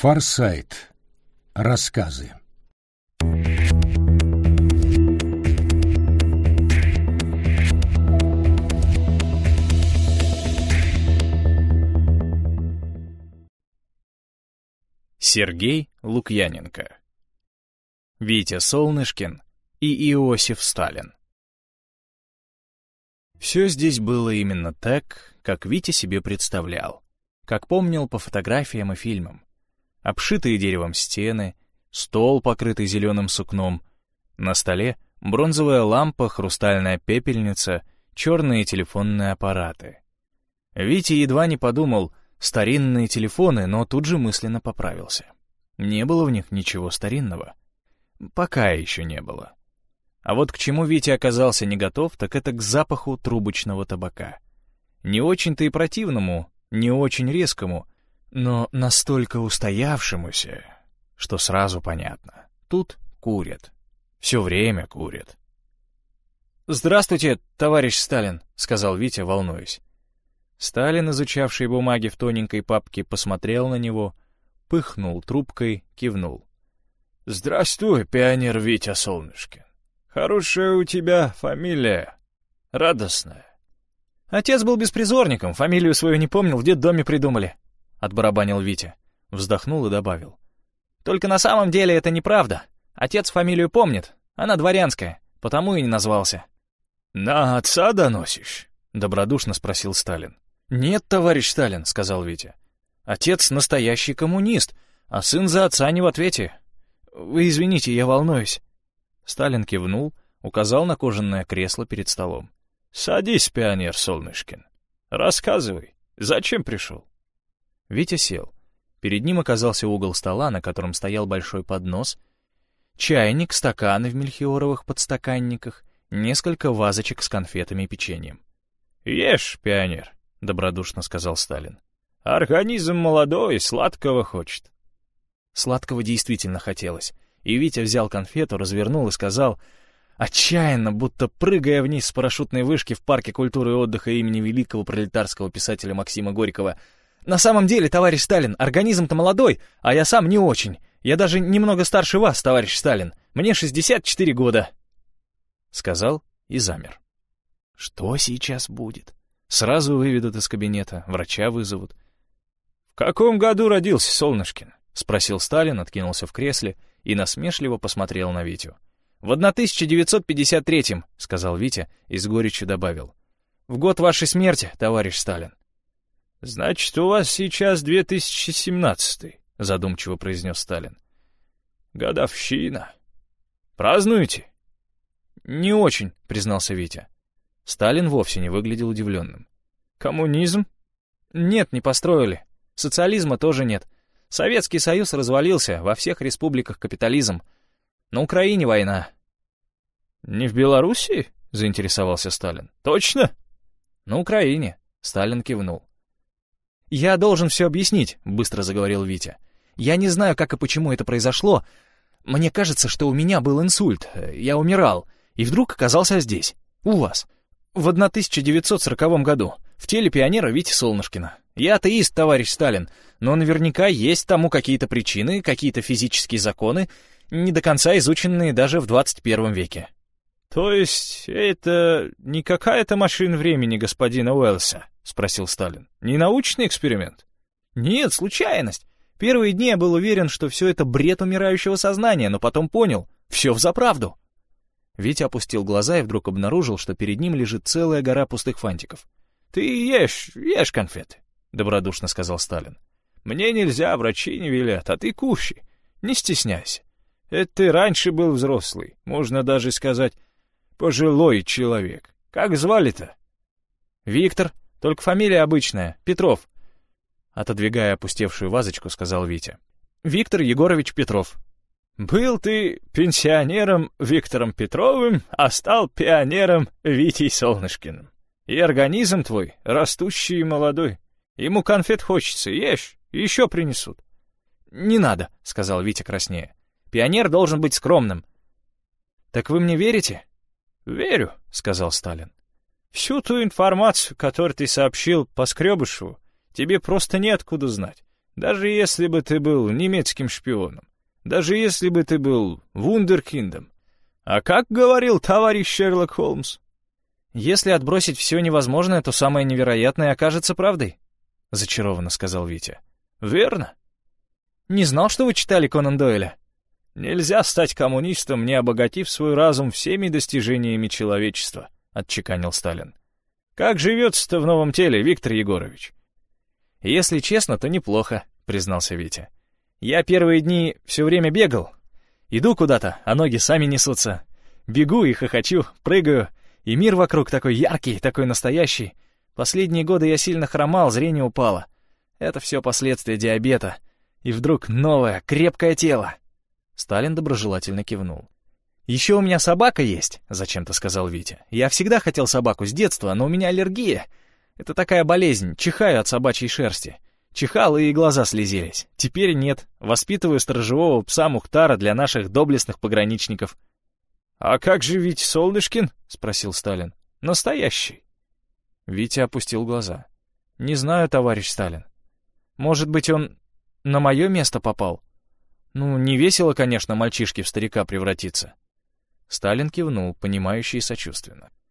Форсайт. Рассказы. Сергей Лукьяненко, Витя Солнышкин и Иосиф Сталин. Все здесь было именно так, как Витя себе представлял, как помнил по фотографиям и фильмам. Обшитые деревом стены, стол, покрытый зеленым сукном, на столе бронзовая лампа, хрустальная пепельница, черные телефонные аппараты. Витя едва не подумал «старинные телефоны», но тут же мысленно поправился. Не было в них ничего старинного. Пока еще не было. А вот к чему Витя оказался не готов, так это к запаху трубочного табака. Не очень-то и противному, не очень резкому, но настолько устоявшемуся, что сразу понятно. Тут курят. Все время курят. «Здравствуйте, товарищ Сталин», — сказал Витя, волнуясь. Сталин, изучавший бумаги в тоненькой папке, посмотрел на него, пыхнул трубкой, кивнул. «Здравствуй, пионер Витя Солнышкин. Хорошая у тебя фамилия. Радостная». «Отец был беспризорником, фамилию свою не помнил, в детдоме придумали», — отбарабанил Витя. Вздохнул и добавил. «Только на самом деле это неправда. Отец фамилию помнит, она дворянская, потому и не назвался». «На отца доносишь?» — добродушно спросил Сталин. «Нет, товарищ Сталин», — сказал Витя. «Отец настоящий коммунист, а сын за отца не в ответе. Вы извините, я волнуюсь». Сталин кивнул, указал на кожаное кресло перед столом. «Садись, пионер Солнышкин. Рассказывай, зачем пришел?» Витя сел. Перед ним оказался угол стола, на котором стоял большой поднос, чайник, стаканы в мельхиоровых подстаканниках, несколько вазочек с конфетами и печеньем. «Ешь, пионер», — добродушно сказал Сталин. «Организм молодой, сладкого хочет». Сладкого действительно хотелось, и Витя взял конфету, развернул и сказал, отчаянно, будто прыгая вниз с парашютной вышки в парке культуры и отдыха имени великого пролетарского писателя Максима Горького: «На самом деле, товарищ Сталин, организм-то молодой, а я сам не очень. Я даже немного старше вас, товарищ Сталин. Мне 64 года». Сказал и замер. Что сейчас будет? Сразу выведут из кабинета, врача вызовут. «В каком году родился Солнышкин?» — спросил Сталин, откинулся в кресле и насмешливо посмотрел на Витю. «В 1953-м», — сказал Витя и с горечью добавил. «В год вашей смерти, товарищ Сталин». «Значит, у вас сейчас 2017-й», — задумчиво произнес Сталин. «Годовщина. Празднуете?» «Не очень», — признался Витя. Сталин вовсе не выглядел удивленным. «Коммунизм?» «Нет, не построили. Социализма тоже нет. Советский Союз развалился, во всех республиках капитализм. На Украине война». «Не в Белоруссии?» — заинтересовался Сталин. «Точно?» «На Украине», — Сталин кивнул. «Я должен все объяснить», — быстро заговорил Витя. «Я не знаю, как и почему это произошло. Мне кажется, что у меня был инсульт. Я умирал. И вдруг оказался здесь, у вас, в 1940 году, в теле пионера Вити Солнышкина. Я атеист, товарищ Сталин, но наверняка есть тому какие-то причины, какие-то физические законы, не до конца изученные даже в 21 веке». «То есть это не какая-то машина времени господина Уэллса?» — спросил Сталин. «Не научный эксперимент?» «Нет, случайность. Первые дни я был уверен, что все это бред умирающего сознания, но потом понял — все взаправду». Витя опустил глаза и вдруг обнаружил, что перед ним лежит целая гора пустых фантиков. «Ты ешь конфеты», — добродушно сказал Сталин. «Мне нельзя, врачи не велят, а ты кушай. Не стесняйся. Это ты раньше был взрослый, можно даже сказать, пожилой человек. Как звали-то?» «Виктор, только фамилия обычная, Петров», — отодвигая опустевшую вазочку, сказал Витя. «Виктор Егорович Петров». «Был ты пенсионером Виктором Петровым, а стал пионером Витей Солнышкиным. И организм твой растущий и молодой. Ему конфет хочется, ешь, еще принесут». «Не надо», — сказал Витя краснея. «Пионер должен быть скромным». «Так вы мне верите?» «Верю», — сказал Сталин. «Всю ту информацию, которую ты сообщил Поскребышеву, тебе просто неоткуда знать. Даже если бы ты был немецким шпионом, даже если бы ты был вундеркиндом. А как говорил товарищ Шерлок Холмс? Если отбросить все невозможное, то самое невероятное окажется правдой, зачарованно сказал Витя. Верно. Не знал, что вы читали Конан Дойля. Нельзя стать коммунистом, не обогатив свой разум всеми достижениями человечества, отчеканил Сталин. Как живется-то в новом теле, Виктор Егорович? Если честно, то неплохо, признался Витя. Я первые дни все время бегал. Иду куда-то, а ноги сами несутся. Бегу и хохочу, прыгаю, и мир вокруг такой яркий, такой настоящий. Последние годы я сильно хромал, зрение упало. Это все последствия диабета. И вдруг новое, крепкое тело. Сталин доброжелательно кивнул. «Еще у меня собака есть», — зачем-то сказал Витя. «Я всегда хотел собаку с детства, но у меня аллергия. Это такая болезнь, чихаю от собачьей шерсти. Чихал, и глаза слезились. Теперь нет. Воспитываю сторожевого пса Мухтара для наших доблестных пограничников». «А как же Витя Солнышкин?» — спросил Сталин. «Настоящий». Витя опустил глаза. «Не знаю, товарищ Сталин. Может быть, он на мое место попал? Ну, не весело, конечно, мальчишке в старика превратиться». Сталин кивнул, понимающе и сочувственно.